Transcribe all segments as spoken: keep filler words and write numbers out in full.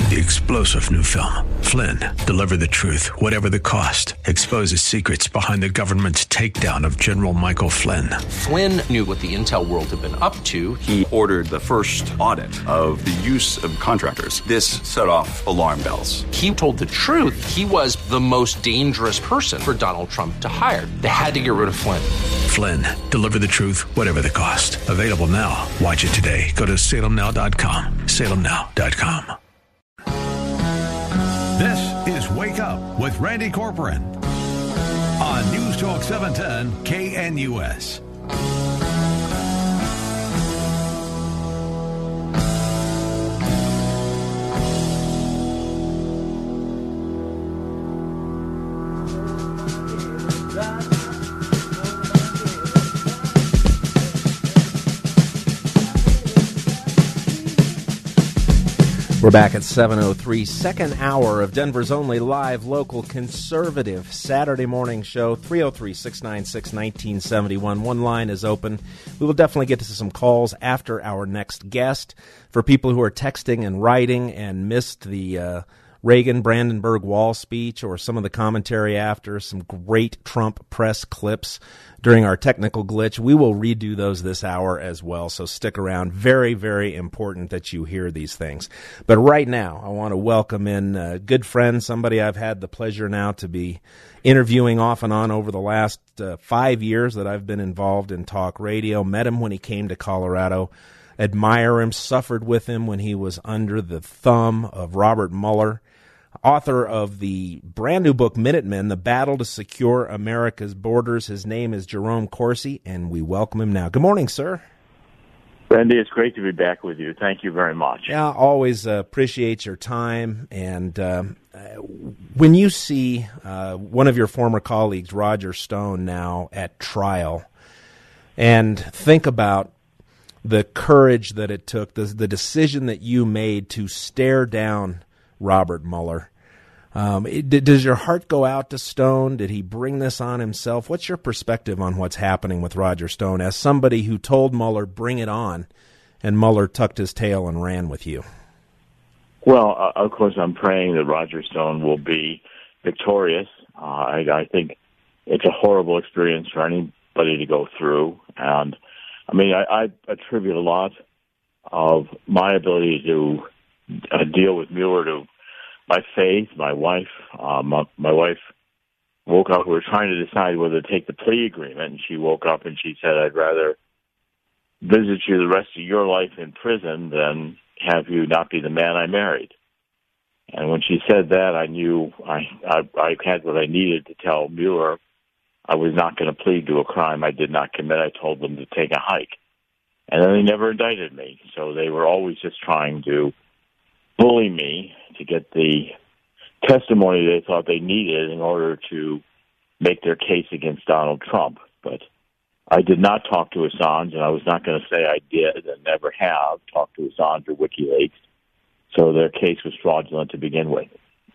The explosive new film, Flynn, deliver the truth, whatever the cost, exposes secrets behind the government's takedown of General Michael Flynn. Flynn knew what the intel world had been up to. He ordered the first audit of the use of contractors. This set off alarm bells. He told the truth. He was the most dangerous person for Donald Trump to hire. They had to get rid of Flynn. Flynn, deliver the truth, whatever the cost. Available now. Watch it today. Go to salem now dot com. salem now dot com. This is Wake Up with Randy Corcoran on News Talk seven ten K N U S. We're back at seven oh three, second hour of Denver's only live local conservative Saturday morning show, three oh three, six nine six, one nine seven one. One line is open. We will definitely get to some calls after our next guest. For people who are texting and writing and missed the uh, Reagan Brandenburg Wall speech or some of the commentary after, some great Trump press clips during our technical glitch, we will redo those this hour as well, so stick around. Very, very important that you hear these things. But right now, I want to welcome in a good friend, somebody I've had the pleasure now to be interviewing off and on over the last uh, five years that I've been involved in talk radio. Met him when he came to Colorado. Admire him, suffered with him when he was under the thumb of Robert Mueller. Author of the brand new book, Minutemen, The Battle to Secure America's Borders. His name is Jerome Corsi, and we welcome him now. Good morning, sir. Randy, it's great to be back with you. Thank you very much. Yeah, always uh, appreciate your time. And um, when you see uh, one of your former colleagues, Roger Stone, now at trial, and think about the courage that it took, the, the decision that you made to stare down Robert Mueller. Um, it, does your heart go out to Stone? Did he bring this on himself? What's your perspective on what's happening with Roger Stone as somebody who told Mueller, bring it on, and Mueller tucked his tail and ran with you? Well, uh, of course, I'm praying that Roger Stone will be victorious. Uh, I, I think it's a horrible experience for anybody to go through. And, I mean, I, I attribute a lot of my ability to Uh, deal with Mueller to my faith, my wife. Uh, my, my wife woke up. We were trying to decide whether to take the plea agreement, and she woke up and she said, "I'd rather visit you the rest of your life in prison than have you not be the man I married." And when she said that, I knew I I, I had what I needed to tell Mueller I was not going to plead to a crime I did not commit. I told them to take a hike, and then they never indicted me. So they were always just trying to bully me to get the testimony they thought they needed in order to make their case against Donald Trump. But I did not talk to Assange, and I was not going to say I did and never have talked to Assange or WikiLeaks. So their case was fraudulent to begin with.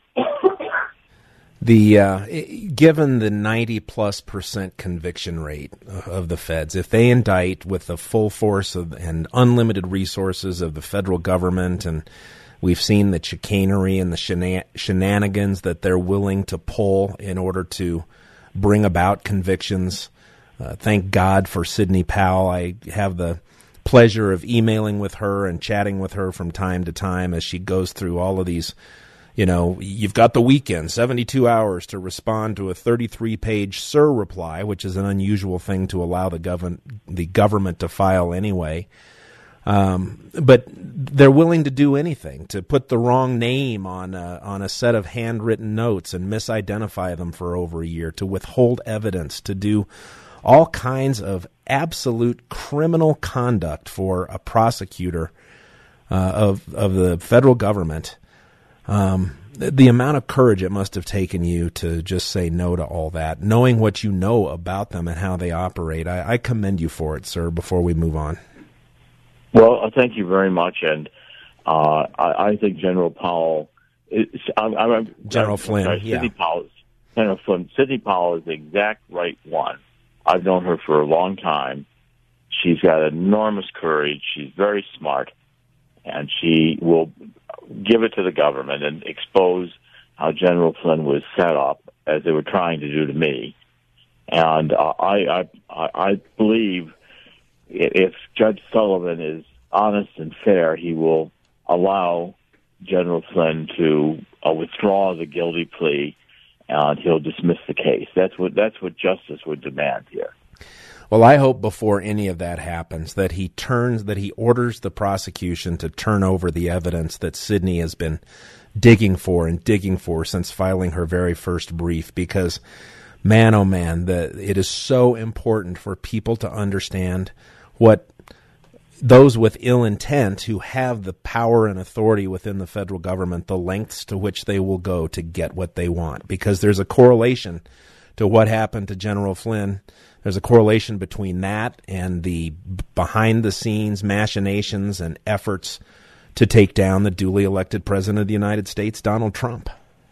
The uh, given the ninety plus percent conviction rate of the feds, if they indict with the full force of and unlimited resources of the federal government, and we've seen the chicanery and the shenan- shenanigans that they're willing to pull in order to bring about convictions. Uh, thank God for Sidney Powell. I have the pleasure of emailing with her and chatting with her from time to time as she goes through all of these. You know, you've got the weekend, seventy-two hours to respond to a thirty-three page S I R reply, which is an unusual thing to allow the government the government to file anyway. Um, but they're willing to do anything, to put the wrong name on a, on a set of handwritten notes and misidentify them for over a year, to withhold evidence, to do all kinds of absolute criminal conduct for a prosecutor uh, of of the federal government. Um, the, the amount of courage it must have taken you to just say no to all that, knowing what you know about them and how they operate. I, I commend you for it, sir, before we move on. Well, thank you very much, and uh, I, I think General Powell, is, I'm, I'm, General I'm, Flynn, sorry, yeah. Sidney Powell, General Flynn, Sidney Powell is the exact right one. I've known her for a long time. She's got enormous courage. She's very smart, and she will give it to the government and expose how General Flynn was set up, as they were trying to do to me. And uh, I, I, I believe if Judge Sullivan is honest and fair, he will allow General Flynn to uh, withdraw the guilty plea, and he'll dismiss the case. That's what that's what justice would demand here. Well, I hope before any of that happens that he turns, that he orders the prosecution to turn over the evidence that Sidney has been digging for and digging for since filing her very first brief, because man, oh man, the, it is so important for people to understand what those with ill intent who have the power and authority within the federal government, the lengths to which they will go to get what they want, because there's a correlation to what happened to General Flynn. There's a correlation between that and the behind-the-scenes machinations and efforts to take down the duly elected president of the United States, Donald Trump.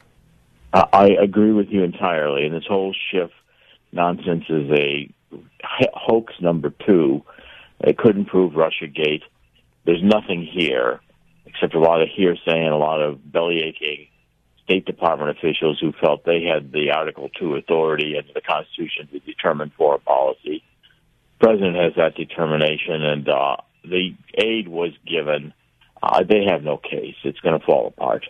I agree with you entirely, and this whole Schiff nonsense is a hoax number two. They couldn't prove Russiagate. There's nothing here except a lot of hearsay and a lot of bellyaching State Department officials who felt they had the Article two authority under the Constitution to determine foreign policy. The President has that determination, and uh, the aid was given. Uh, they have no case. It's going to fall apart.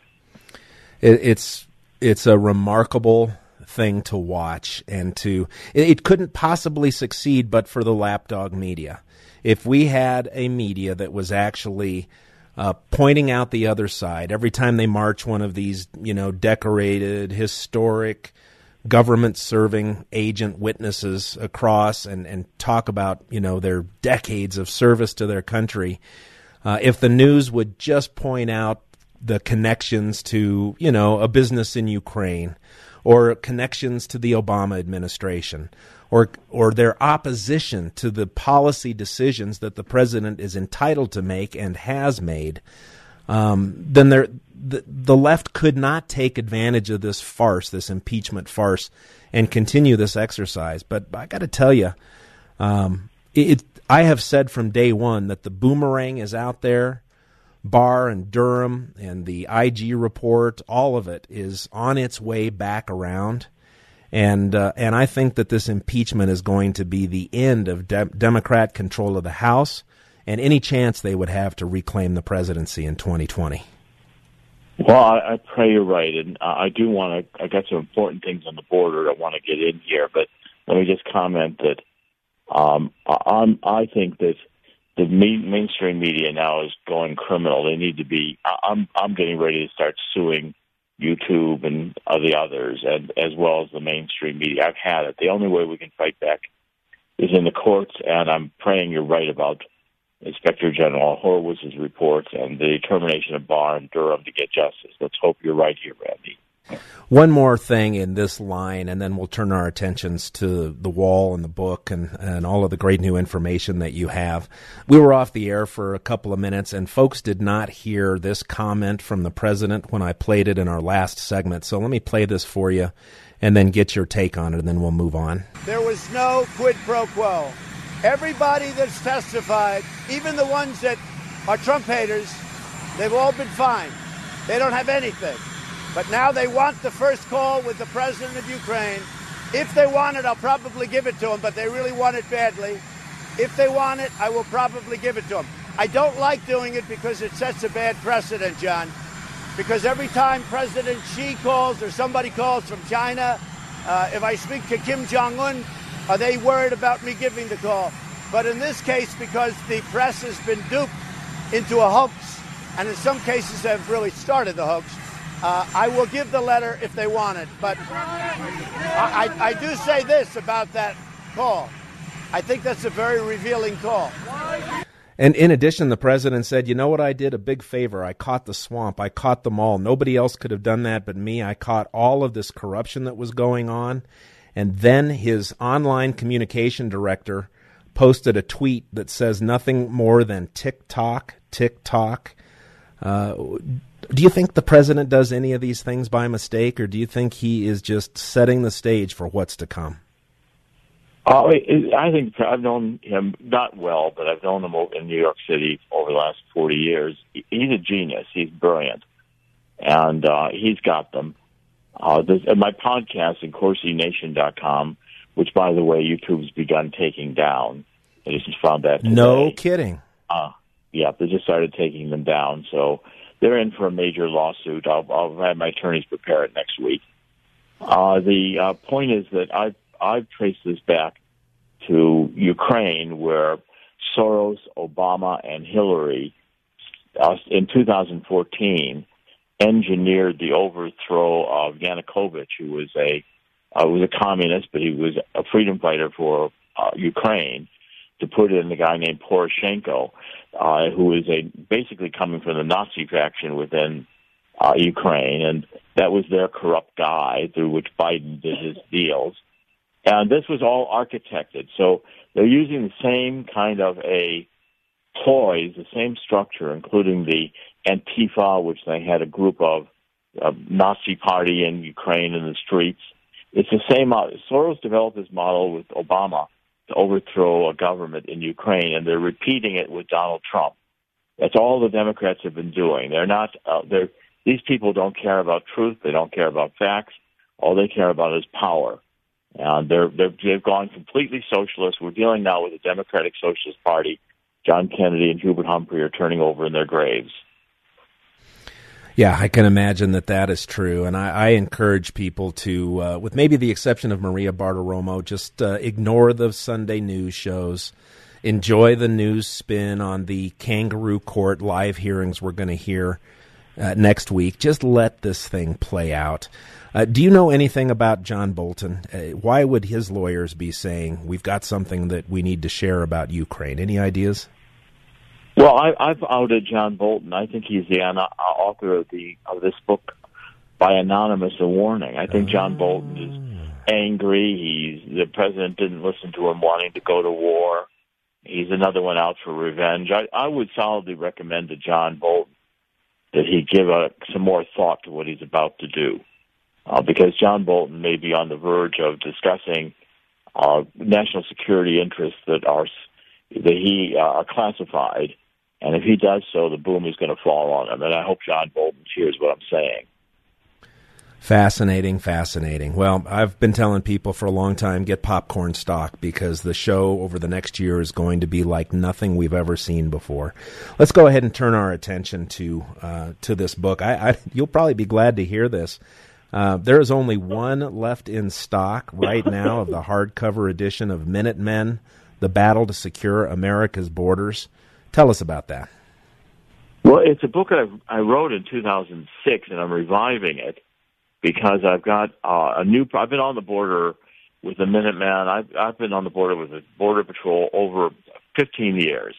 It, it's it's a remarkable thing to watch, and to it, it couldn't possibly succeed but for the lapdog media. If we had a media that was actually uh, pointing out the other side every time they march one of these, you know, decorated, historic, government-serving agent witnesses across and, and talk about, you know, their decades of service to their country, uh, if the news would just point out the connections to, you know, a business in Ukraine, or connections to the Obama administration, or or their opposition to the policy decisions that the president is entitled to make and has made, um, then there, the, the left could not take advantage of this farce, this impeachment farce, and continue this exercise. But I got to tell you, um, it, I have said from day one that the boomerang is out there. Barr and Durham and the I G report, all of it is on its way back around. And uh, and I think that this impeachment is going to be the end of de- Democrat control of the House and any chance they would have to reclaim the presidency in twenty twenty. Well, I, I pray you're right. And uh, I do want to, I got some important things on the border I want to get in here. But let me just comment that um, I'm, I think that the main, mainstream media now is going criminal. They need to be. I'm I'm getting ready to start suing YouTube and uh, the others, and as well as the mainstream media. I've had it. The only way we can fight back is in the courts, and I'm praying you're right about Inspector General Horowitz's reports and the determination of Barr and Durham to get justice. Let's hope you're right here, Randy. One more thing in this line, and then we'll turn our attentions to the wall and the book and, and all of the great new information that you have. We were off the air for a couple of minutes, and folks did not hear this comment from the president when I played it in our last segment. So let me play this for you and then get your take on it, and then we'll move on. There was no quid pro quo. Everybody that's testified, even the ones that are Trump haters, they've all been fined. They don't have anything. But now they want the first call with the president of Ukraine. If they want it, I'll probably give it to them, but they really want it badly. If they want it, I will probably give it to them. I don't like doing it because it sets a bad precedent, John, because every time President Xi calls or somebody calls from China, uh, if I speak to Kim Jong-un, are they worried about me giving the call? But in this case, because the press has been duped into a hoax, and in some cases have really started the hoax, Uh, I will give the letter if they want it, but I, I, I do say this about that call. I think that's a very revealing call. And in addition, the president said, you know what I did? A big favor. I caught the swamp. I caught them all. Nobody else could have done that but me. I caught all of this corruption that was going on. And then his online communication director posted a tweet that says nothing more than tick-tock, tick-tock. Uh Do you think the president does any of these things by mistake, or do you think he is just setting the stage for what's to come? Uh, I think I've known him not well, but I've known him in New York City over the last forty years. He's a genius. He's brilliant. and uh, he's got them. Uh, this, and my podcast in Corsi Nation dot com, which, by the way, YouTube's begun taking down. I just found that today. No kidding. Uh, yeah, they just started taking them down, so they're in for a major lawsuit. I'll, I'll have my attorneys prepare it next week. Uh, the uh, point is that I've, I've traced this back to Ukraine, where Soros, Obama, and Hillary uh, in two thousand fourteen engineered the overthrow of Yanukovych, who was a uh, was a communist, but he was a freedom fighter for uh, Ukraine, to put in a guy named Poroshenko, uh, who is a basically coming from the Nazi faction within uh, Ukraine, and that was their corrupt guy through which Biden did his deals. And this was all architected, so they're using the same kind of a poise, the same structure, including the Antifa, which they had a group of uh, Nazi party in Ukraine in the streets. It's the same model. Soros developed this model with Obama to overthrow a government in Ukraine, and they're repeating it with Donald Trump. That's all the Democrats have been doing. They're not. Uh, they're these people don't care about truth. They don't care about facts. All they care about is power. And they're, they're they've gone completely socialist. We're dealing now with the Democratic Socialist Party. John Kennedy and Hubert Humphrey are turning over in their graves. Yeah, I can imagine that that is true, and I, I encourage people to, uh, with maybe the exception of Maria Bartiromo, just uh, ignore the Sunday news shows, enjoy the news spin on the kangaroo court live hearings we're going to hear uh, next week. Just let this thing play out. Uh, do you know anything about John Bolton? Uh, why would his lawyers be saying, we've got something that we need to share about Ukraine? Any ideas? Well, I, I've outed John Bolton. I think he's the uh, author of the of this book by anonymous a warning. I think John Bolton is angry. He's the president didn't listen to him wanting to go to war. He's another one out for revenge. I, I would solidly recommend to John Bolton that he give a, some more thought to what he's about to do. Uh, because John Bolton may be on the verge of discussing uh, national security interests that are that he uh, are classified, and if he does so, the boom is going to fall on him. And I hope John Bolton hears what I'm saying. Fascinating, fascinating. Well, I've been telling people for a long time, get popcorn stock, because the show over the next year is going to be like nothing we've ever seen before. Let's go ahead and turn our attention to uh, to this book. I, I, you'll probably be glad to hear this. Uh, there is only one left in stock right now of the hardcover edition of Minutemen, The Battle to Secure America's Borders. Tell us about that. Well, it's a book I, I wrote in two thousand six, and I'm reviving it because I've got uh, a new... I've been on the border with the Minutemen. I've, I've been on the border with the Border Patrol over fifteen years.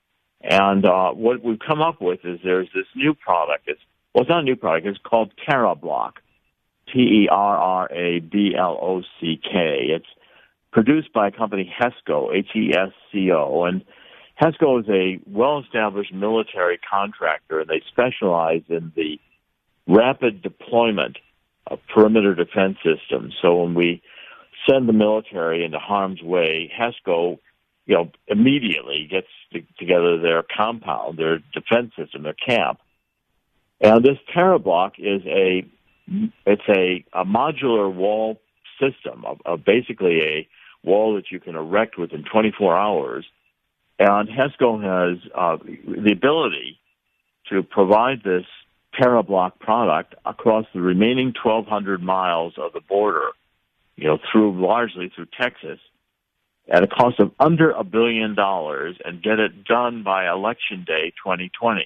And uh, what we've come up with is there's this new product. It's, well, it's not a new product. It's called TerraBlock. T E R R A B L O C K. It's produced by a company HESCO, H E S C O, and HESCO is a well-established military contractor, and they specialize in the rapid deployment of perimeter defense systems. So when we send the military into harm's way, HESCO, you know, immediately gets to, together their compound, their defense system, their camp. And this TerraBlock is a It's a, a modular wall system, of, of basically a wall that you can erect within twenty-four hours. And HESCO has uh, the ability to provide this TerraBlock product across the remaining twelve hundred miles of the border, you know, through largely through Texas, at a cost of under a billion dollars, and get it done by Election Day twenty twenty.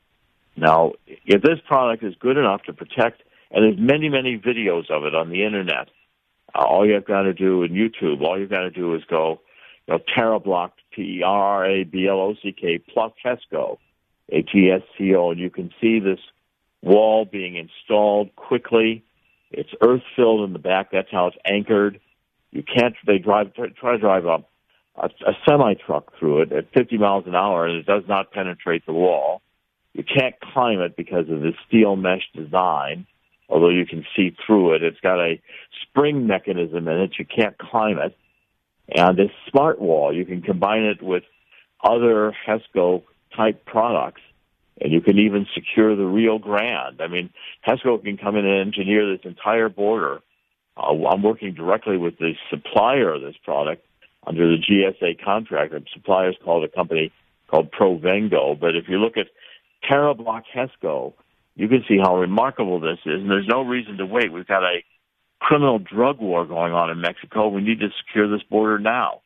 Now, if this product is good enough to protect, and there's many, many videos of it on the Internet. Uh, all you've got to do in YouTube, all you've got to do is go, you know, TerraBlock, T E R R A B L O C K, plus HESCO, H E S C O, and you can see this wall being installed quickly. It's earth-filled in the back. That's how it's anchored. You can't, they drive, try to drive a, a, a semi-truck through it at fifty miles an hour, and it does not penetrate the wall. You can't climb it because of the steel mesh design. Although you can see through it. It's got a spring mechanism in it. You can't climb it. And this smart wall, you can combine it with other HESCO-type products, and you can even secure the Rio Grande. I mean, HESCO can come in and engineer this entire border. Uh, I'm working directly with the supplier of this product under the G S A contract. The supplier is called a company called Provengo. But if you look at TerraBlock HESCO, you can see how remarkable this is, and there's no reason to wait. We've got a criminal drug war going on in Mexico. We need to secure this border now.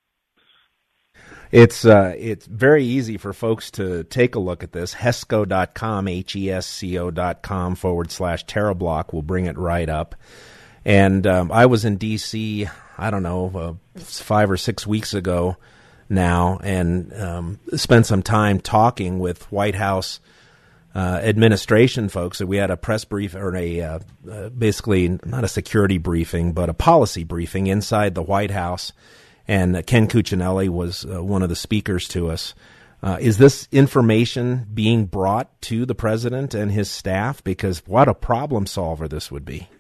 It's uh, it's very easy for folks to take a look at this. HESCO dot com, H E S C O dot com forward slash TerraBlock will bring it right up. And um, I was in D C, I don't know, uh, five or six weeks ago now, and um, spent some time talking with White House uh, administration folks. So we had a press brief, or a uh, uh, basically not a security briefing, but a policy briefing inside the White House. And uh, Ken Cuccinelli was uh, one of the speakers to us. Uh, is this information being brought to the president and his staff? Because what a problem solver this would be.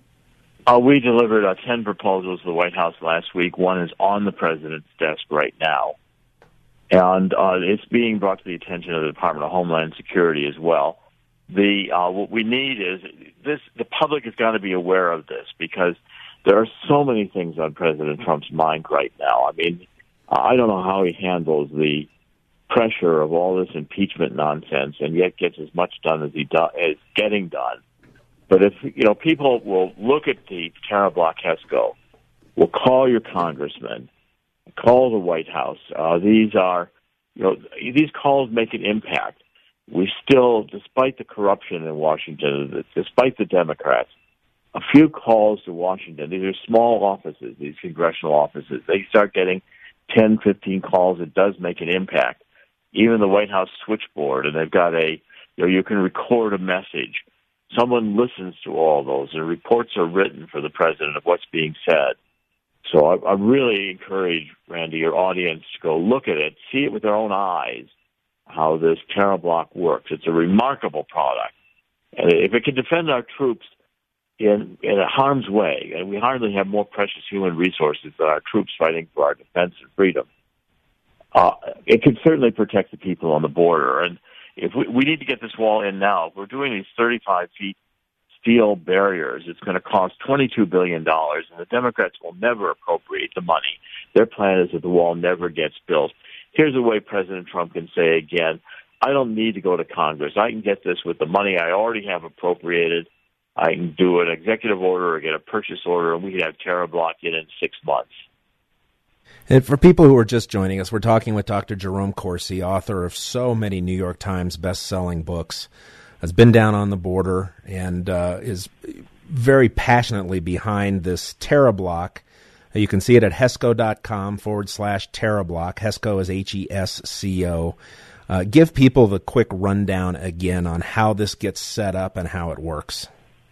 Uh, we delivered uh, ten proposals to the White House last week. One is on the president's desk right now. And uh, it's being brought to the attention of the Department of Homeland Security as well. The uh, what we need is this. The public has got to be aware of this, because there are so many things on President Trump's mind right now. I mean, I don't know how he handles the pressure of all this impeachment nonsense and yet gets as much done as he do, is getting done. But if, you know, people will look at the TerraBlock HESCO, will call your congressman, call the White House. Uh, these are, you know, these calls make an impact. We still, despite the corruption in Washington, despite the Democrats, a few calls to Washington. These are small offices, these congressional offices. They start getting ten, fifteen calls. It does make an impact. Even the White House switchboard, and they've got a, you know, you can record a message. Someone listens to all those, and reports are written for the president of what's being said. So I, I really encourage, Randy, your audience to go look at it, see it with their own eyes, how this TerraBlock works. It's a remarkable product. And if it can defend our troops in, in a harm's way, and we hardly have more precious human resources than our troops fighting for our defense and freedom, uh, it can certainly protect the people on the border. And if we, we need to get this wall in now. If we're doing these thirty-five feet steel barriers, it's going to cost twenty-two billion dollars, and the Democrats will never appropriate the money. Their plan is that the wall never gets built. Here's a way President Trump can say again, I don't need to go to Congress. I can get this with the money I already have appropriated. I can do an executive order or get a purchase order, and we can have TerraBlock in in six months. And for people who are just joining us, we're talking with Doctor Jerome Corsi, author of so many New York Times best-selling books, has been down on the border, and uh, is very passionately behind this TerraBlock. You can see it at HESCO.com forward slash TerraBlock. HESCO is H E S C O. Uh, give people the quick rundown again on how this gets set up and how it works.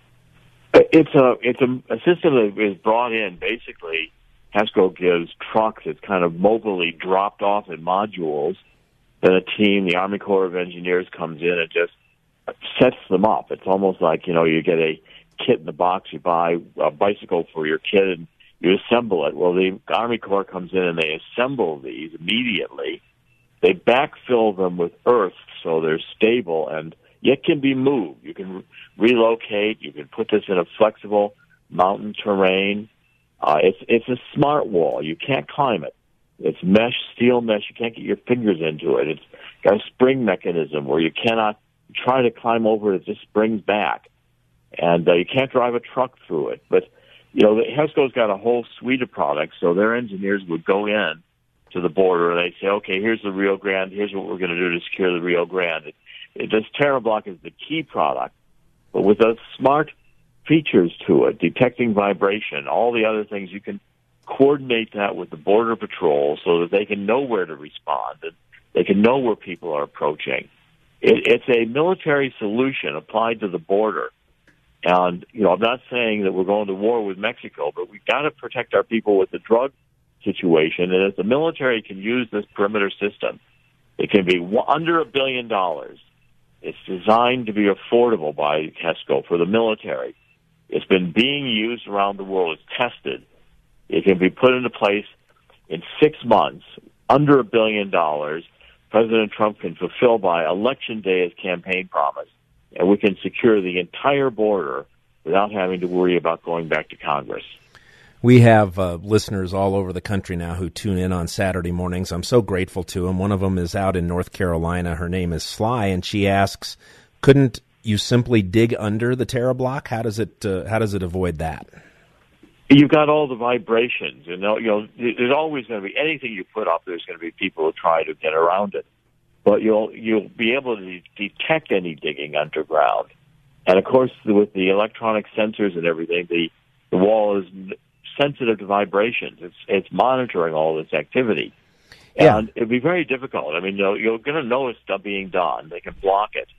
It's a it's a, a system that is brought in. Basically, HESCO gives trucks. It's kind of mobilely dropped off in modules. Then a team, the Army Corps of Engineers, comes in and just sets them up. It's almost like, you know, you get a kit in the box. You buy a bicycle for your kid and you assemble it. Well, the Army Corps comes in and they assemble these immediately. They backfill them with earth so they're stable and yet can be moved. You can re- relocate. You can put this in a flexible mountain terrain. Uh, it's it's a smart wall. You can't climb it. It's mesh, steel mesh. You can't get your fingers into it. It's got a spring mechanism where you cannot try to climb over it. It just springs back. And uh, you can't drive a truck through it. But, you know, HESCO's got a whole suite of products, so their engineers would go in to the border and they'd say, okay, here's the Rio Grande. Here's what we're going to do to secure the Rio Grande. It, it, this TerraBlock is the key product, but with those smart features to it, detecting vibration, all the other things, you can coordinate that with the Border Patrol so that they can know where to respond and they can know where people are approaching. It, it's a military solution applied to the border. And, you know, I'm not saying that we're going to war with Mexico, but we've got to protect our people with the drug situation. And if the military can use this perimeter system, it can be under a billion dollars. It's designed to be affordable by HESCO for the military. It's been being used around the world. It's tested. It can be put into place in six months, under a billion dollars. President Trump can fulfill by Election Day his campaign promise, and we can secure the entire border without having to worry about going back to Congress. We have uh, listeners all over the country now who tune in on Saturday mornings. I'm so grateful to them. One of them is out in North Carolina. Her name is Sly, and she asks, couldn't you simply dig under the Terra block? How does it uh, how does it avoid that? You've got all the vibrations. You know, you know, there's always going to be anything you put up. There's going to be people who try to get around it, but you'll you'll be able to detect any digging underground. And of course, with the electronic sensors and everything, the the wall is sensitive to vibrations. It's it's monitoring all this activity, yeah. And it'd be very difficult. I mean, you're, you're going to know it's being done. They can block it,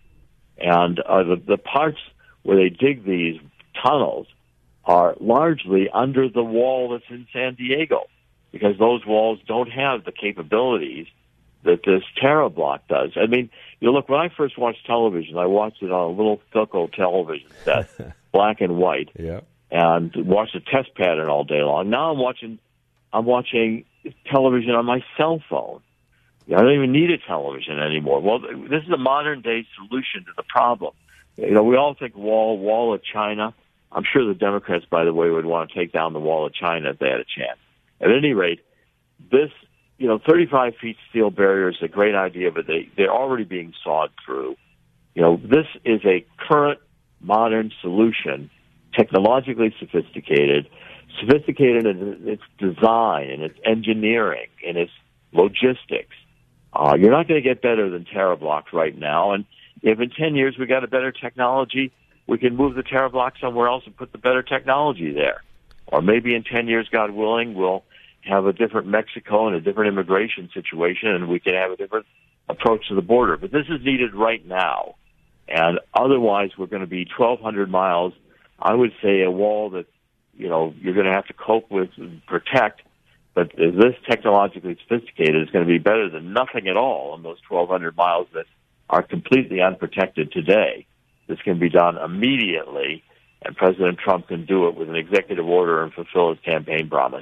and uh, the the parts where they dig these tunnels are largely under the wall that's in San Diego, because those walls don't have the capabilities that this Terra block does. I mean, you look, when I first watched television, I watched it on a little Philco television set, black and white. Yeah. And watched a test pattern all day long. Now I'm watching, I'm watching television on my cell phone. I don't even need a television anymore. Well, this is a modern day solution to the problem. You know, we all think wall, wall of China. I'm sure the Democrats, by the way, would want to take down the wall of China if they had a chance. At any rate, this, you know, thirty-five feet steel barrier is a great idea, but they, they're already being sawed through. You know, this is a current modern solution, technologically sophisticated, sophisticated in its design, in its engineering, in its logistics. Uh, you're not going to get better than Terra blocks right now. And if in ten years we got a better technology, we can move the Terra block somewhere else and put the better technology there. Or maybe in ten years, God willing, we'll have a different Mexico and a different immigration situation, and we can have a different approach to the border. But this is needed right now. And otherwise, we're going to be twelve hundred miles. I would say a wall that, you know, you're going to have to cope with and protect. But this technologically sophisticated is going to be better than nothing at all on those twelve hundred miles that are completely unprotected today. This can be done immediately, and President Trump can do it with an executive order and fulfill his campaign promise.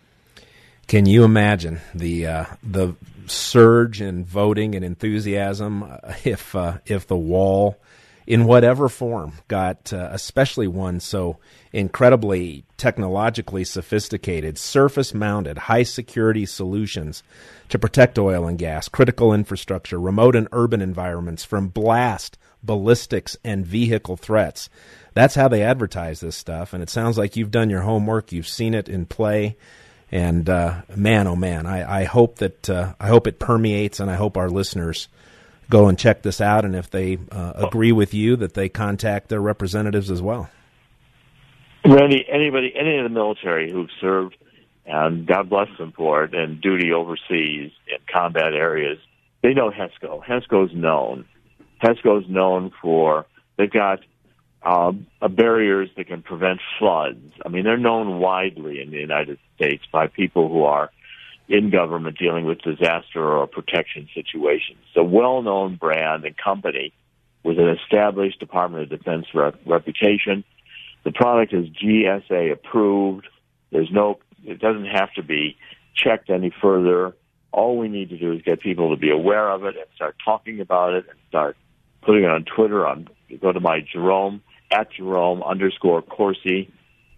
Can you imagine the uh, the surge in voting and enthusiasm if uh, if the wall, in whatever form, got uh, especially one so incredibly technologically sophisticated, surface-mounted, high-security solutions to protect oil and gas, critical infrastructure, remote and urban environments from blast, ballistics, and vehicle threats. That's how they advertise this stuff, and it sounds like you've done your homework. You've seen it in play. And uh, man, oh man, I, I hope that uh, I hope it permeates, and I hope our listeners go and check this out. And if they uh, agree with you, that they contact their representatives as well. Randy, anybody, any of the military who've served, and God bless them for it, and duty overseas in combat areas, they know HESCO. HESCO's known. HESCO's known for they've got. Um, uh, barriers that can prevent floods. I mean, they're known widely in the United States by people who are in government dealing with disaster or protection situations. It's a well-known brand and company with an established Department of Defense rep- reputation. The product is G S A approved. There's no, it doesn't have to be checked any further. All we need to do is get people to be aware of it and start talking about it and start putting it on Twitter. On go to my Jerome, at Jerome underscore Corsi,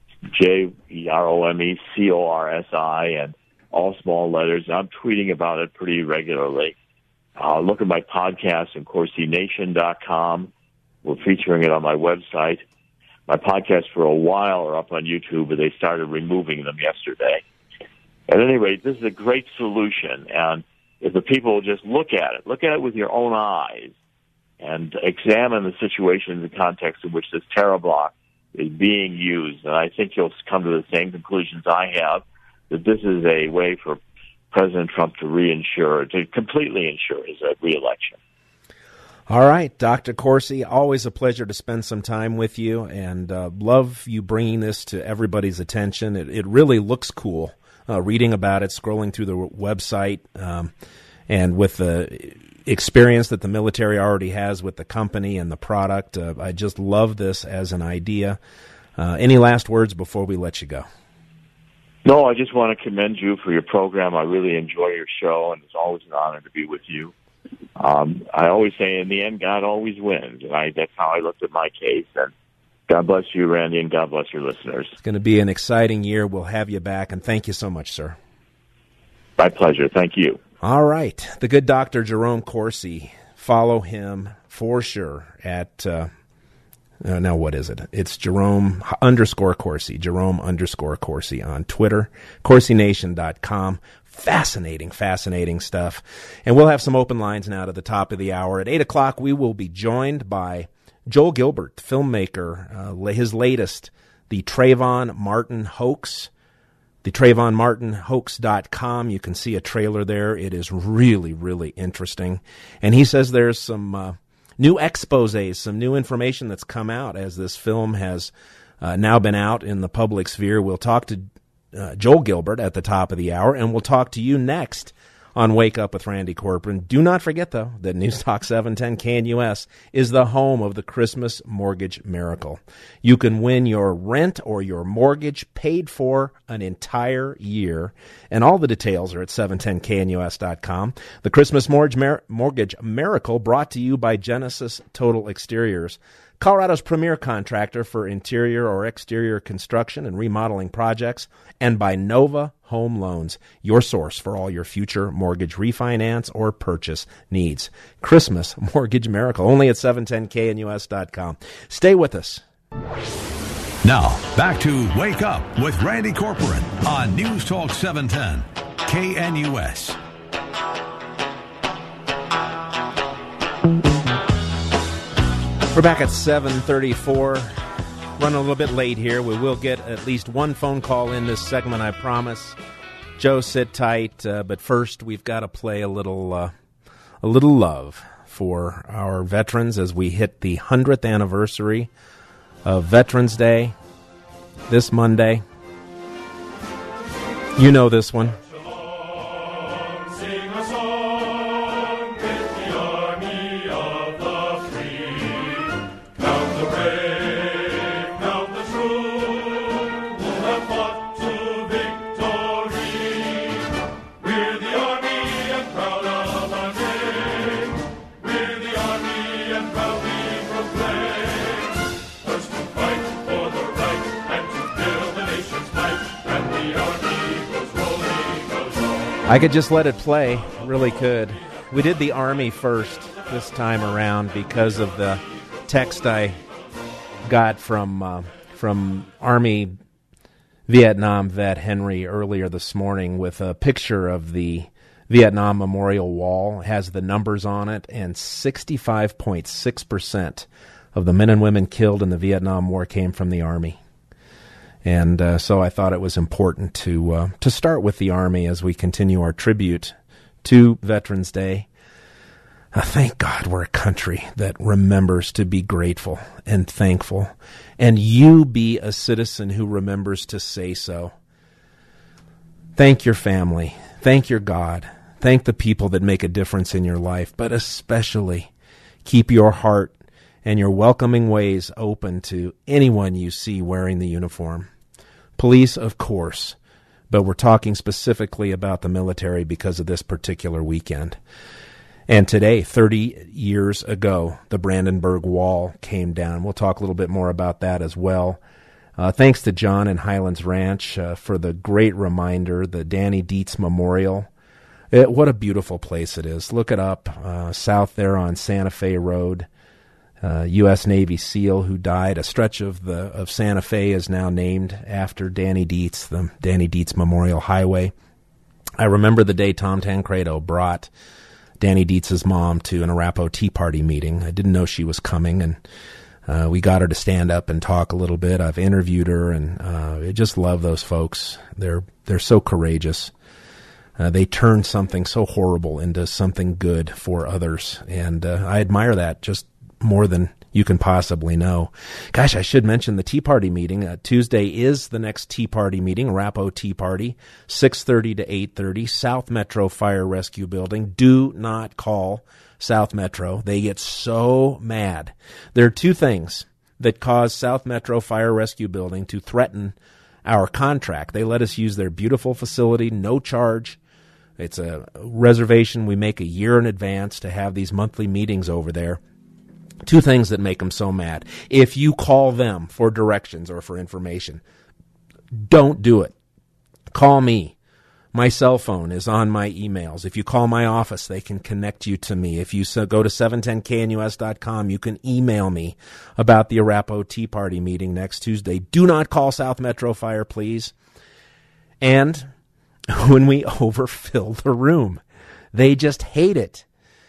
J E R O M E C O R S I, and all small letters. I'm tweeting about it pretty regularly. Uh, look at my podcast at Corsi Nation dot com. We're featuring it on my website. My podcasts for a while are up on YouTube, but they started removing them yesterday. At any rate, this is a great solution, and if the people will just look at it, look at it with your own eyes, and examine the situation in the context in which this Terra block is being used. And I think you'll come to the same conclusions I have, that this is a way for President Trump to reinsure, to completely ensure his uh, reelection. All right, Doctor Corsi, always a pleasure to spend some time with you, and uh, love you bringing this to everybody's attention. It, it really looks cool, uh, reading about it, scrolling through the website, um, and with the experience that the military already has with the company and the product. Uh, I just love this as an idea. Uh, any last words before we let you go? No, I just want to commend you for your program. I really enjoy your show, and it's always an honor to be with you. um, I always say, in the end, God always wins. And I, that's how I looked at my case. And God bless you, Randy, and God bless your listeners. It's going to be an exciting year. We'll have you back, and thank you so much, sir. My pleasure. Thank you. All right. The good Doctor Jerome Corsi. Follow him for sure at, uh, uh, now what is it? It's Jerome underscore Corsi, Jerome underscore Corsi on Twitter, Corsi Nation dot com. Fascinating, fascinating stuff. And we'll have some open lines now to the top of the hour. At eight o'clock, we will be joined by Joel Gilbert, filmmaker, uh, his latest, The Trayvon Martin Hoax. The Trayvon Martin Hoax dot com. You can see a trailer there. It is really, really interesting. And he says there's some uh, new exposés, some new information that's come out as this film has uh, now been out in the public sphere. We'll talk to uh, Joel Gilbert at the top of the hour, and we'll talk to you next on Wake Up with Randy Corcoran. Do not forget, though, that News Talk seven ten K N U S is the home of the Christmas Mortgage Miracle. You can win your rent or your mortgage paid for an entire year, and all the details are at seven ten K N U S dot com. The Christmas Mortgage, Mir- Mortgage Miracle brought to you by Genesis Total Exteriors, Colorado's premier contractor for interior or exterior construction and remodeling projects, and by Nova Home Loans, your source for all your future mortgage refinance or purchase needs. Christmas Mortgage Miracle, only at seven ten K N U S dot com. Stay with us. Now, back to Wake Up with Randy Corcoran on News Talk seven ten K N U S. We're back at seven thirty-four, running a little bit late here. We will get at least one phone call in this segment, I promise. Joe, sit tight, uh, but first we've got to play a little, uh, a little love for our veterans as we hit the hundredth anniversary of Veterans Day this Monday. You know this one. I could just let it play, really could. We did the Army first this time around because of the text I got from uh, from Army Vietnam vet Henry earlier this morning with a picture of the Vietnam Memorial Wall. It has the numbers on it, and sixty-five point six percent of the men and women killed in the Vietnam War came from the Army. And uh, so I thought it was important to uh, to start with the Army as we continue our tribute to Veterans Day. Uh, thank God we're a country that remembers to be grateful and thankful. And you be a citizen who remembers to say so. Thank your family. Thank your God. Thank the people that make a difference in your life. But especially keep your heart and your welcoming ways open to anyone you see wearing the uniform. Police, of course, but we're talking specifically about the military because of this particular weekend. And today, thirty years ago, the Brandenburg Wall came down. We'll talk a little bit more about that as well. Uh, thanks to John and Highlands Ranch uh, for the great reminder, the Danny Dietz Memorial. It, what a beautiful place it is. Look it up, uh, south there on Santa Fe Road. Uh, U S Navy SEAL who died. A stretch of the of Santa Fe is now named after Danny Dietz, the Danny Dietz Memorial Highway. I remember the day Tom Tancredo brought Danny Dietz's mom to an Arapaho Tea Party meeting. I didn't know she was coming, and uh, we got her to stand up and talk a little bit. I've interviewed her, and uh, I just love those folks. They're they're so courageous. Uh, they turn something so horrible into something good for others, and uh, I admire that just more than you can possibly know. Gosh, I should mention the Tea Party meeting. Uh, Tuesday is the next Tea Party meeting, Arapaho Tea Party, six thirty to eight thirty, South Metro Fire Rescue Building. Do not call South Metro. They get so mad. There are two things that cause South Metro Fire Rescue Building to threaten our contract. They let us use their beautiful facility, no charge, It's a reservation we make a year in advance to have these monthly meetings over there. Two things that make them so mad. If you call them for directions or for information, don't do it. Call me. My cell phone is on my emails. If you call my office, they can connect you to me. If you go to seven ten K N U S dot com, you can email me about the Arapahoe Tea Party meeting next Tuesday. Do not call South Metro Fire, please. And when we overfill the room, they just hate it.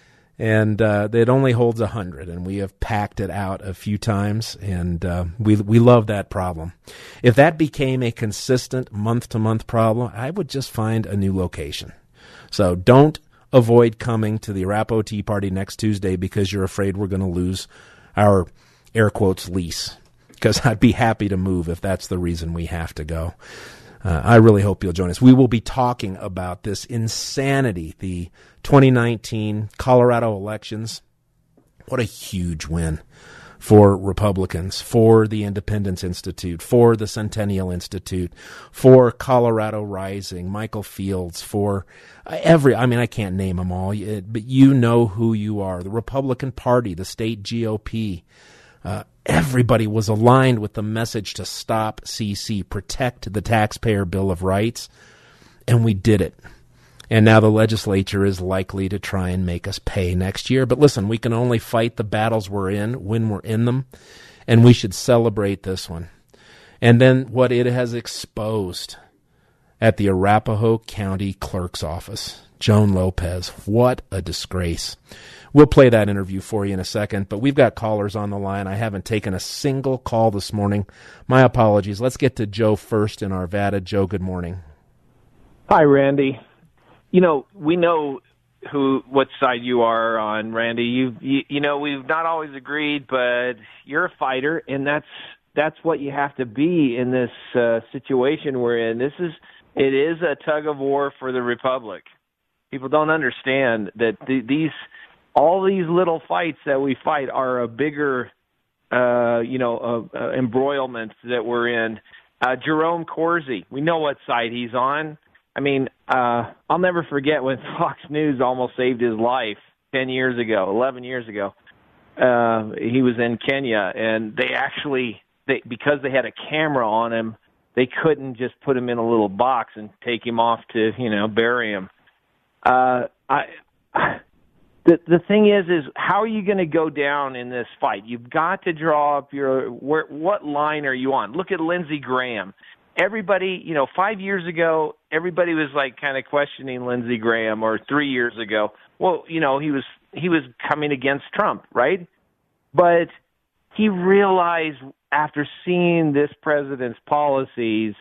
And uh, it only holds one hundred, and we have packed it out a few times, and uh, we we love that problem. If that became a consistent month-to-month problem, I would just find a new location. So don't avoid coming to the Arapahoe Tea Party next Tuesday because you're afraid we're going to lose our, air quotes, lease, because I'd be happy to move if that's the reason we have to go. Uh, I really hope you'll join us. We will be talking about this insanity, the twenty nineteen Colorado elections. What a huge win for Republicans, for the Independence Institute, for the Centennial Institute, for Colorado Rising, Michael Fields, for every, I mean, I can't name them all, but you know who you are. The Republican Party, the state G O P, Uh, everybody was aligned with the message to stop C C, protect the taxpayer Bill of Rights, and we did it. And now the legislature is likely to try and make us pay next year. But listen, we can only fight the battles we're in when we're in them, and we should celebrate this one. And then what it has exposed at the Arapahoe County Clerk's Office. Joan Lopez, what a disgrace. We'll play that interview for you in a second, but we've got callers on the line. I haven't taken a single call this morning. My apologies. Let's get to Joe first in Arvada. Joe, good morning. Hi, Randy. You know, we know who, what side you are on, Randy. You, you, you know, we've not always agreed, but you're a fighter, and that's that's what you have to be in this uh, situation we're in. This is it is a tug of war for the Republic. People don't understand that the, these all these little fights that we fight are a bigger, uh, you know, uh, uh, embroilment that we're in. Uh, Jerome Corsi, we know what side he's on. I mean, uh, I'll never forget when Fox News almost saved his life ten years ago, eleven years ago. Uh, he was in Kenya, and they actually, they, because they had a camera on him, they couldn't just put him in a little box and take him off to, you know, bury him. Uh, I, the the thing is, is how are you going to go down in this fight? You've got to draw up your where, what line are you on? Look at Lindsey Graham. Everybody, you know, five years ago, everybody was like kind of questioning Lindsey Graham, or three years ago. Well, you know, he was he was coming against Trump, right? But he realized after seeing this president's policies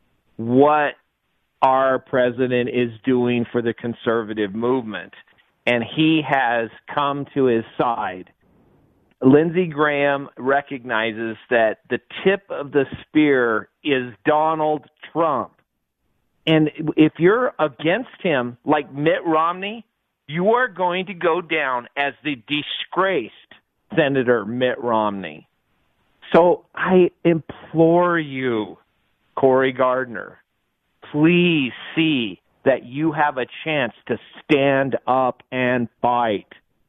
what our president is doing for the conservative movement, and he has come to his side. Lindsey Graham recognizes that the tip of the spear is Donald Trump. And if you're against him, like Mitt Romney, you are going to go down as the disgraced Senator Mitt Romney. So I implore you, Cory Gardner, please see that you have a chance to stand up and fight.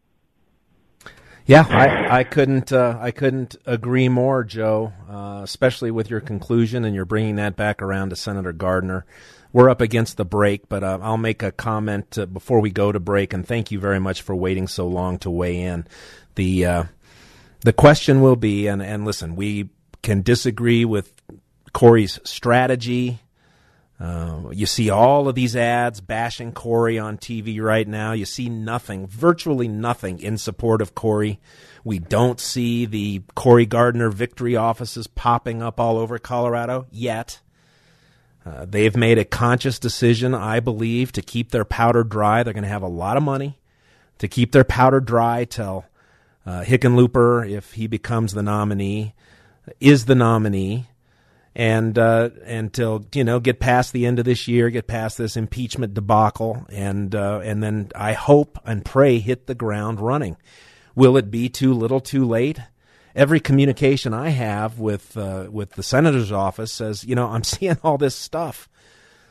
Yeah, I, I couldn't uh, I couldn't agree more, Joe, uh, especially with your conclusion, and you're bringing that back around to Senator Gardner. We're up against the break, but uh, I'll make a comment uh, before we go to break, and thank you very much for waiting so long to weigh in. The uh, the question will be, and, and listen, we can disagree with Cory's strategy. Uh, you see all of these ads bashing Cory on T V right now. You see nothing, virtually nothing in support of Cory. We don't see the Cory Gardner victory offices popping up all over Colorado yet. Uh, they've made a conscious decision, I believe, to keep their powder dry. They're going to have a lot of money to keep their powder dry till uh, Hickenlooper, if he becomes the nominee, is the nominee. And uh, until, you know, get past the end of this year, get past this impeachment debacle, and uh, and then I hope and pray hit the ground running. Will it be too little, too late? Every communication I have with uh, with the senator's office says, you know, I'm seeing all this stuff.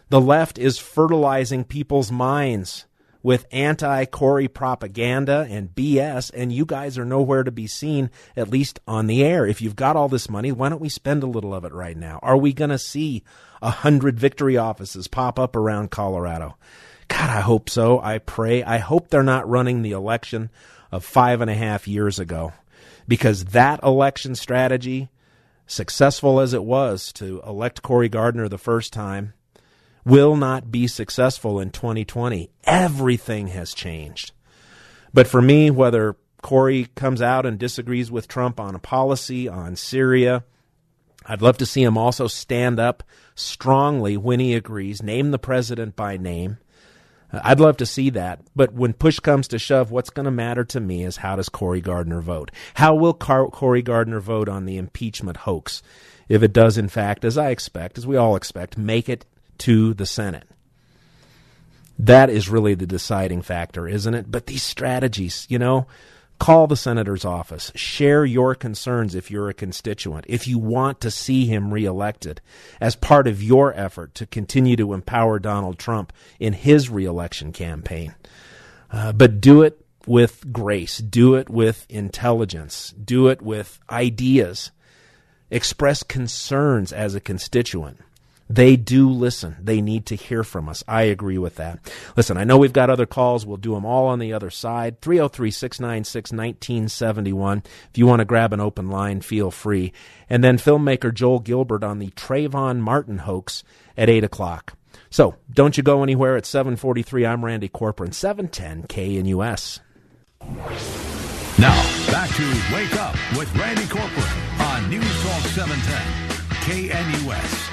The left is fertilizing people's minds with anti-Corey propaganda and B S, and you guys are nowhere to be seen, at least on the air. If you've got all this money, why don't we spend a little of it right now? Are we going to see a hundred victory offices pop up around Colorado? God, I hope so. I pray. I hope they're not running the election of five and a half years ago, because that election strategy, successful as it was to elect Cory Gardner the first time, will not be successful in twenty twenty. Everything has changed. But for me, whether Cory comes out and disagrees with Trump on a policy, on Syria, I'd love to see him also stand up strongly when he agrees, name the president by name. I'd love to see that. But when push comes to shove, what's going to matter to me is how does Cory Gardner vote? How will Car- Cory Gardner vote on the impeachment hoax? If it does, in fact, as I expect, as we all expect, make it to the Senate. That is really the deciding factor, isn't it? But these strategies, you know, call the senator's office. Share your concerns if you're a constituent. If you want to see him reelected as part of your effort to continue to empower Donald Trump in his reelection campaign. Uh, but do it with grace. Do it with intelligence. Do it with ideas. Express concerns as a constituent. They do listen. They need to hear from us. I agree with that. Listen, I know we've got other calls. We'll do them all on the other side. three oh three, six nine six, one nine seven one. If you want to grab an open line, feel free. And then filmmaker Joel Gilbert on the Trayvon Martin hoax at eight o'clock. So don't you go anywhere. At seven forty-three, I'm Randy Corcoran, seven ten K N U S. Now, back to Wake Up with Randy Corcoran on News Talk seven ten K N U S.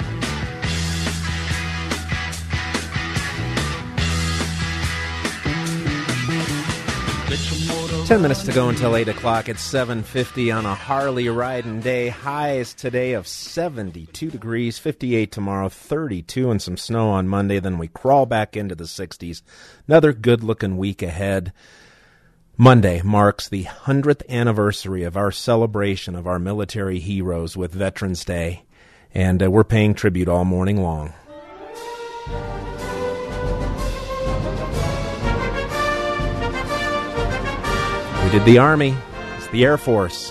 Ten minutes to go until eight o'clock. It's seven fifty on a Harley riding day. Highs today of seventy-two degrees, fifty-eight tomorrow, thirty-two, and some snow on Monday. Then we crawl back into the sixties. Another good-looking week ahead. Monday marks the hundredth anniversary of our celebration of our military heroes with Veterans Day, and uh, we're paying tribute all morning long. We did the Army. It's the Air Force.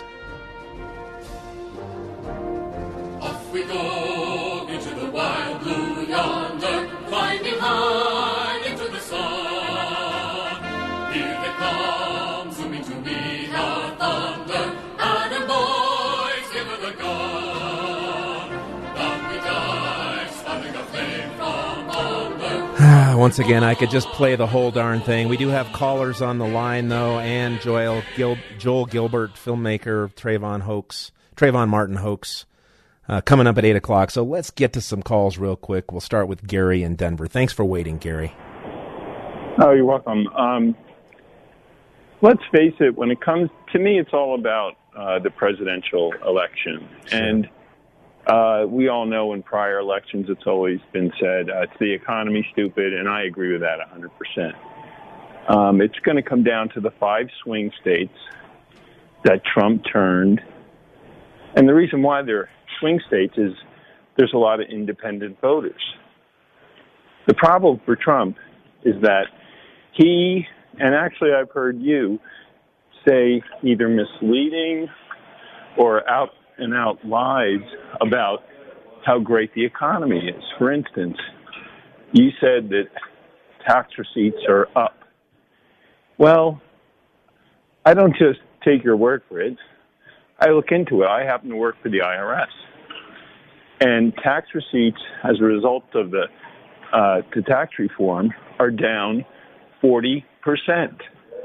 Off we go into the wild blue yonder, climbing high into the sun. Here they come, zooming to meet our thunder. Atta boys, give her the gun. Down we dive, spouting a flame from under. Once again, I could just play the whole darn thing. We do have callers on the line, though, and Joel, Gil, Joel Gilbert, filmmaker, Trayvon hoax, Trayvon Martin hoax, uh, coming up at eight o'clock. So let's get to some calls real quick. We'll start with Gary in Denver. Thanks for waiting, Gary. Oh, you're welcome. Um, let's face it, when it comes to me, it's all about uh, the presidential election. Sure. And Uh, we all know in prior elections it's always been said, uh, it's the economy, stupid, and I agree with that one hundred percent. Um, it's going to come down to the five swing states that Trump turned. And the reason why they're swing states is there's a lot of independent voters. The problem for Trump is that he, and actually I've heard you say either misleading or out and out lies about how great the economy is. For instance, you said that tax receipts are up. Well, I don't just take your word for it. I look into it. I happen to work for the I R S. And tax receipts, as a result of the, uh, the tax reform, are down forty percent.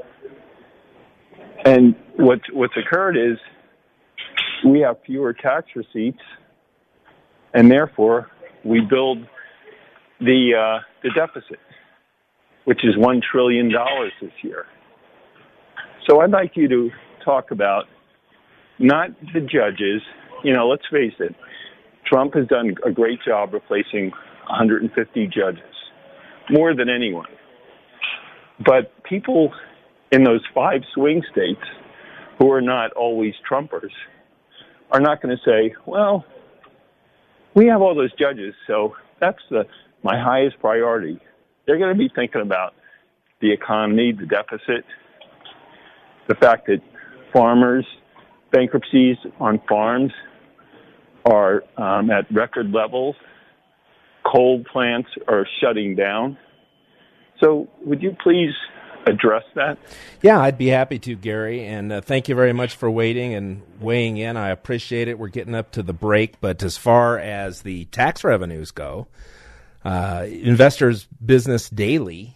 And what's, what's occurred is we have fewer tax receipts, and therefore we build the uh, the deficit, which is one trillion dollars this year. So I'd like you to talk about not the judges. You know, let's face it, Trump has done a great job replacing one hundred fifty judges, more than anyone. But people in those five swing states who are not always Trumpers are not going to say, well, we have all those judges, so that's the my highest priority. They're going to be thinking about the economy, the deficit, the fact that farmers, bankruptcies on farms are um, at record levels. Coal plants are shutting down. So would you please address that? Yeah, I'd be happy to, Gary, and uh, thank you very much for waiting and weighing in. I appreciate it. We're getting up to the break, but as far as the tax revenues go, uh, Investors Business Daily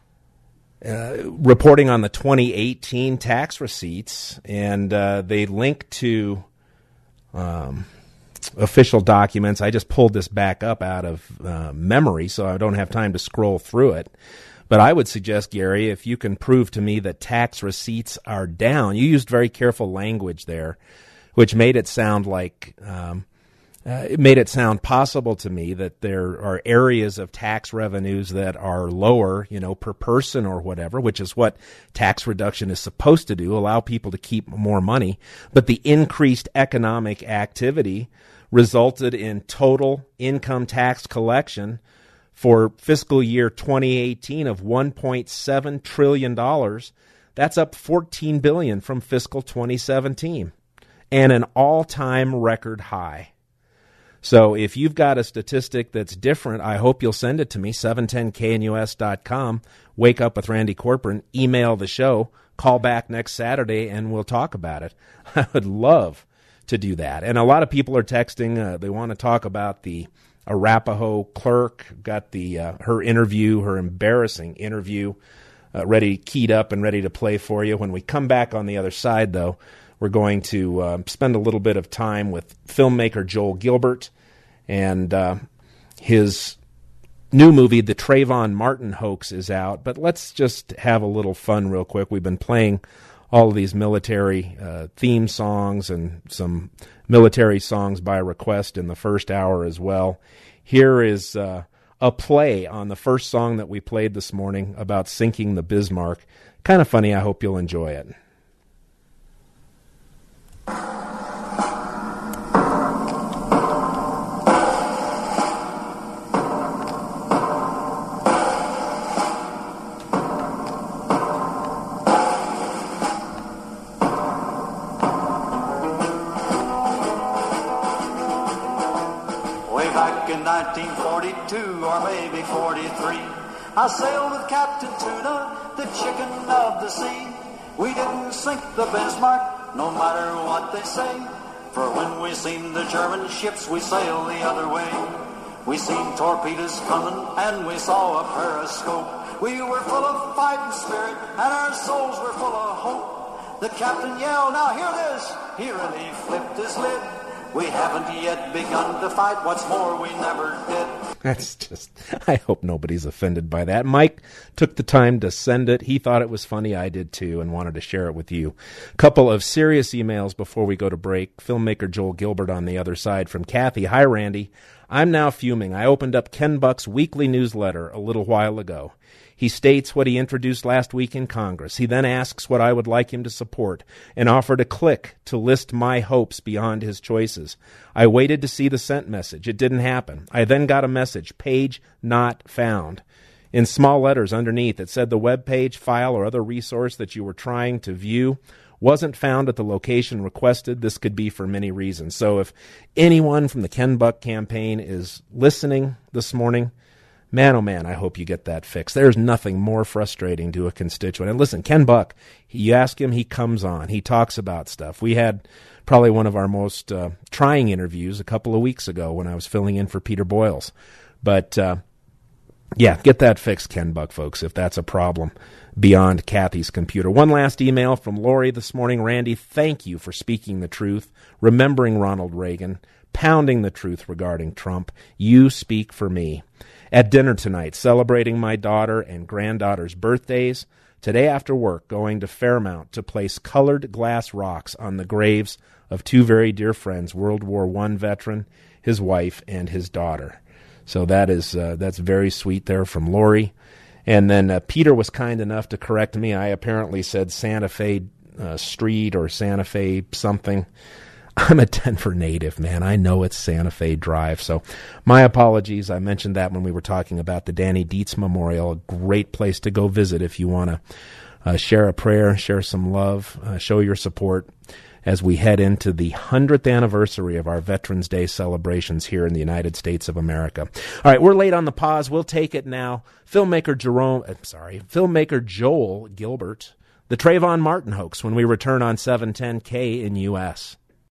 uh, reporting on the twenty eighteen tax receipts, and uh, they link to um, official documents. I just pulled this back up out of uh, memory, so I don't have time to scroll through it. But I would suggest, Gary, if you can prove to me that tax receipts are down, you used very careful language there, which made it sound like um, uh, it made it sound possible to me that there are areas of tax revenues that are lower, you know, per person or whatever, which is what tax reduction is supposed to do, allow people to keep more money. But the increased economic activity resulted in total income tax collection for fiscal year twenty eighteen of one point seven trillion dollars. That's up fourteen billion dollars from fiscal twenty seventeen and an all-time record high. So if you've got a statistic that's different, I hope you'll send it to me, seven ten K N U S dot com. Wake Up with Randy Corcoran. Email the show. Call back next Saturday, and we'll talk about it. I would love to do that. And a lot of people are texting. Uh, they want to talk about the Arapahoe clerk. Got the uh, her interview, her embarrassing interview, uh, ready, keyed up and ready to play for you. When we come back on the other side, though, we're going to uh, spend a little bit of time with filmmaker Joel Gilbert and uh, his new movie, The Trayvon Martin Hoax, is out. But let's just have a little fun real quick. We've been playing all of these military uh, theme songs and some military songs by request in the first hour as well. Here is uh, a play on the first song that we played this morning about sinking the Bismarck. Kind of funny. I hope you'll enjoy it. nineteen forty-two or maybe forty-three, I sailed with Captain Tuna, the chicken of the sea. We didn't sink the Bismarck, no matter what they say, for when we seen the German ships, we sailed the other way. We seen torpedoes coming, and we saw a periscope. We were full of fighting spirit, and our souls were full of hope. The captain yelled, "Now hear this!" He really flipped his lid. We haven't yet begun to fight. What's more, we never did. That's just, I hope nobody's offended by that. Mike took the time to send it. He thought it was funny. I did too, and wanted to share it with you. Couple of serious emails before we go to break. Filmmaker Joel Gilbert on the other side from Kathy. Hi, Randy. I'm now fuming. I opened up Ken Buck's weekly newsletter a little while ago. He states what he introduced last week in Congress. He then asks what I would like him to support and offered a click to list my hopes beyond his choices. I waited to see the sent message. It didn't happen. I then got a message, page not found. In small letters underneath, it said the web page, file, or other resource that you were trying to view wasn't found at the location requested. This could be for many reasons. So if anyone from the Ken Buck campaign is listening this morning, man, oh man, I hope you get that fixed. There's nothing more frustrating to a constituent. And listen, Ken Buck, you ask him, he comes on. He talks about stuff. We had probably one of our most uh, trying interviews a couple of weeks ago when I was filling in for Peter Boyles. But, uh, yeah, get that fixed, Ken Buck, folks, if that's a problem beyond Kathy's computer. One last email from Lori this morning. Randy, thank you for speaking the truth, remembering Ronald Reagan, pounding the truth regarding Trump. You speak for me. At dinner tonight, celebrating my daughter and granddaughter's birthdays. Today after work, going to Fairmount to place colored glass rocks on the graves of two very dear friends, World War One veteran, his wife, and his daughter. So that is uh, that's very sweet there from Lori. And then uh, Peter was kind enough to correct me. I apparently said Santa Fe uh, Street or Santa Fe something. I'm a Denver native, man. I know it's Santa Fe Drive. So my apologies. I mentioned that when we were talking about the Danny Dietz Memorial, a great place to go visit if you want to uh, share a prayer, share some love, uh, show your support as we head into the hundredth anniversary of our Veterans Day celebrations here in the United States of America. All right, we're late on the pause. We'll take it now. Filmmaker Jerome, I'm sorry, filmmaker Joel Gilbert, the Trayvon Martin hoax, when we return on seven ten K in U S